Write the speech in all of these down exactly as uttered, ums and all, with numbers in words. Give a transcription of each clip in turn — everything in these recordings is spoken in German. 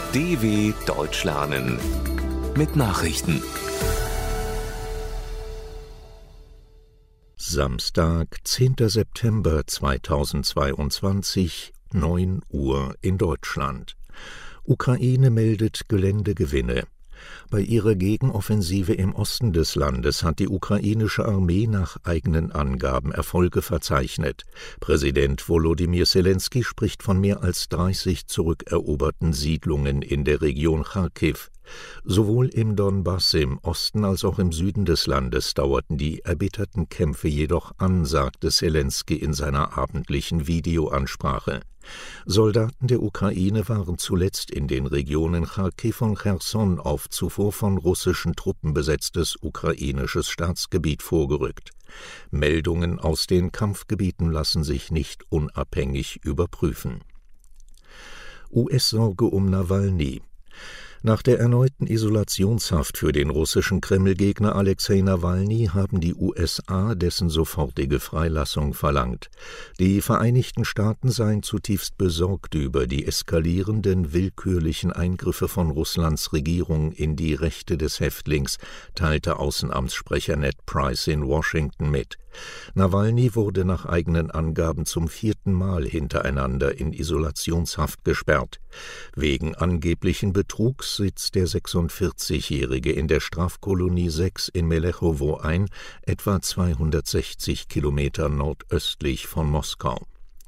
D W Deutsch lernen mit Nachrichten. Samstag, zehnter September zweitausendzweiundzwanzig, neun Uhr in Deutschland. Ukraine meldet Geländegewinne. Bei ihrer Gegenoffensive im Osten des Landes hat die ukrainische Armee nach eigenen Angaben Erfolge verzeichnet. Präsident Volodymyr Selenskyj spricht von mehr als dreißig zurückeroberten Siedlungen in der Region Charkiw. Sowohl im Donbass im Osten als auch im Süden des Landes dauerten die erbitterten Kämpfe jedoch an, sagte Selenskyj in seiner abendlichen Videoansprache. Soldaten der Ukraine waren zuletzt in den Regionen Charkiw und Cherson auf zuvor von russischen Truppen besetztes ukrainisches Staatsgebiet vorgerückt. Meldungen aus den Kampfgebieten lassen sich nicht unabhängig überprüfen. U S-Sorge um Nawalny. Nach der erneuten Isolationshaft für den russischen Kreml-Gegner Alexei Nawalny haben die U S A dessen sofortige Freilassung verlangt. Die Vereinigten Staaten seien zutiefst besorgt über die eskalierenden willkürlichen Eingriffe von Russlands Regierung in die Rechte des Häftlings, teilte Außenamtssprecher Ned Price in Washington mit. Nawalny wurde nach eigenen Angaben zum vierten Mal hintereinander in Isolationshaft gesperrt. Wegen angeblichen Betrugs sitzt der sechsundvierzigjährige in der Strafkolonie sechs in Melechowo ein, etwa zweihundertsechzig Kilometer nordöstlich von Moskau.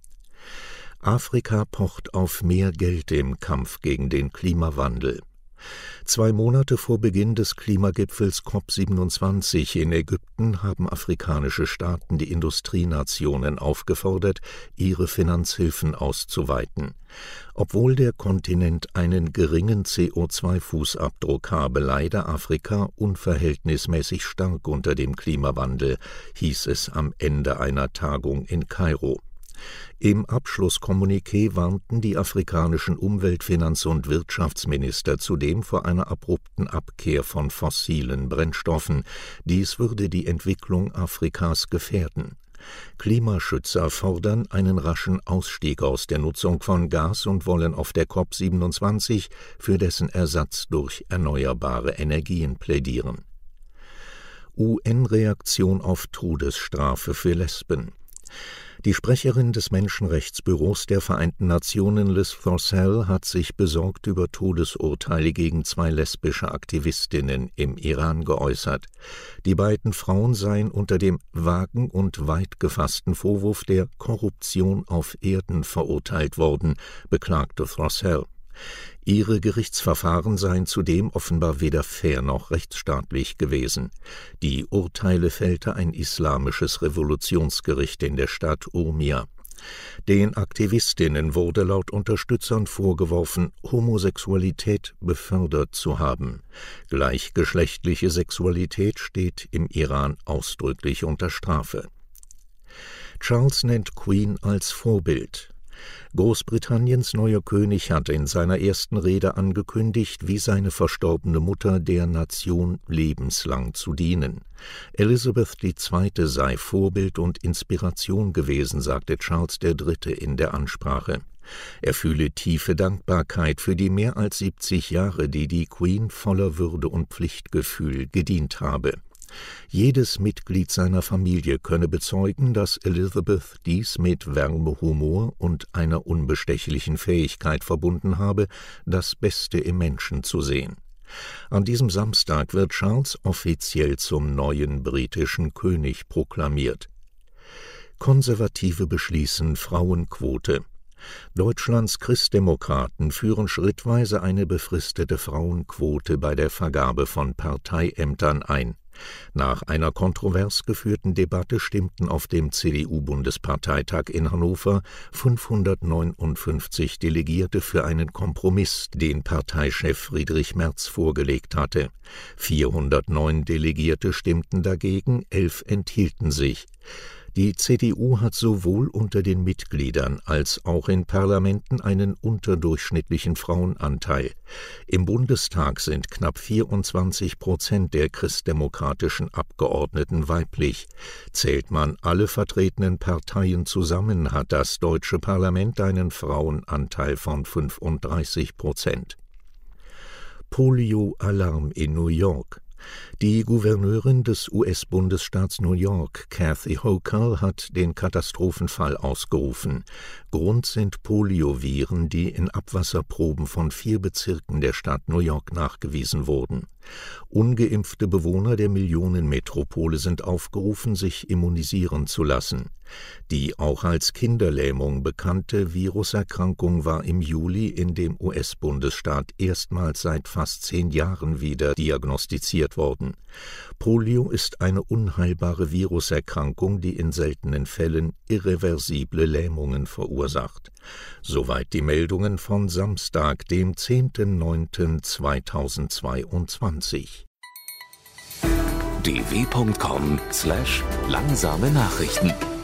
Afrika pocht auf mehr Geld im Kampf gegen den Klimawandel. Zwei Monate vor Beginn des Klimagipfels C O P siebenundzwanzig in Ägypten haben afrikanische Staaten die Industrienationen aufgefordert, ihre Finanzhilfen auszuweiten. Obwohl der Kontinent einen geringen C O zwei Fußabdruck habe, leide Afrika unverhältnismäßig stark unter dem Klimawandel, hieß es am Ende einer Tagung in Kairo. Im Abschlusskommuniqué warnten die afrikanischen Umwelt-, Finanz- und Wirtschaftsminister zudem vor einer abrupten Abkehr von fossilen Brennstoffen. Dies würde die Entwicklung Afrikas gefährden. Klimaschützer fordern einen raschen Ausstieg aus der Nutzung von Gas und wollen auf der C O P siebenundzwanzig für dessen Ersatz durch erneuerbare Energien plädieren. U N-Reaktion auf Todesstrafe für Lesben. Die Sprecherin des Menschenrechtsbüros der Vereinten Nationen, Liz Throssell, hat sich besorgt über Todesurteile gegen zwei lesbische Aktivistinnen im Iran geäußert. Die beiden Frauen seien unter dem vagen und weit gefassten Vorwurf der Korruption auf Erden verurteilt worden, beklagte Throssell. Ihre Gerichtsverfahren seien zudem offenbar weder fair noch rechtsstaatlich gewesen. Die Urteile fällte ein islamisches Revolutionsgericht in der Stadt Urmia. Den Aktivistinnen wurde laut Unterstützern vorgeworfen, Homosexualität befördert zu haben. Gleichgeschlechtliche Sexualität steht im Iran ausdrücklich unter Strafe. Charles nennt Queen als Vorbild. Großbritanniens neuer König hatte in seiner ersten Rede angekündigt, wie seine verstorbene Mutter der Nation lebenslang zu dienen. Elizabeth die Zweite sei Vorbild und Inspiration gewesen, sagte Charles der Dritte in der Ansprache. Er fühle tiefe Dankbarkeit für die mehr als siebzig Jahre, die die Queen voller Würde und Pflichtgefühl gedient habe. Jedes Mitglied seiner Familie könne bezeugen, dass Elizabeth dies mit Wärme, Humor und einer unbestechlichen Fähigkeit verbunden habe, das Beste im Menschen zu sehen. An diesem Samstag wird Charles offiziell zum neuen britischen König proklamiert. Konservative beschließen Frauenquote. Deutschlands Christdemokraten führen schrittweise eine befristete Frauenquote bei der Vergabe von Parteiämtern ein. Nach einer kontrovers geführten Debatte stimmten auf dem C D U-Bundesparteitag in Hannover fünfhundertneunundfünfzig Delegierte für einen Kompromiss, den Parteichef Friedrich Merz vorgelegt hatte. vierhundertneun Delegierte stimmten dagegen, elf enthielten sich. Die C D U hat sowohl unter den Mitgliedern als auch in Parlamenten einen unterdurchschnittlichen Frauenanteil. Im Bundestag sind knapp vierundzwanzig Prozent der christdemokratischen Abgeordneten weiblich. Zählt man alle vertretenen Parteien zusammen, hat das deutsche Parlament einen Frauenanteil von fünfunddreißig Prozent. Polio-Alarm in New York. Die Gouverneurin des U S-Bundesstaats New York, Kathy Hochul, hat den Katastrophenfall ausgerufen. Grund sind Polioviren, die in Abwasserproben von vier Bezirken der Stadt New York nachgewiesen wurden. Ungeimpfte Bewohner der Millionenmetropole sind aufgerufen, sich immunisieren zu lassen. Die auch als Kinderlähmung bekannte Viruserkrankung war im Juli in dem U S-Bundesstaat erstmals seit fast zehn Jahren wieder diagnostiziert worden. Polio ist eine unheilbare Viruserkrankung, die in seltenen Fällen irreversible Lähmungen verursacht. Soweit die Meldungen von Samstag, dem zehnten neunten zweitausendzweiundzwanzig. d w punkt com slash langsame Nachrichten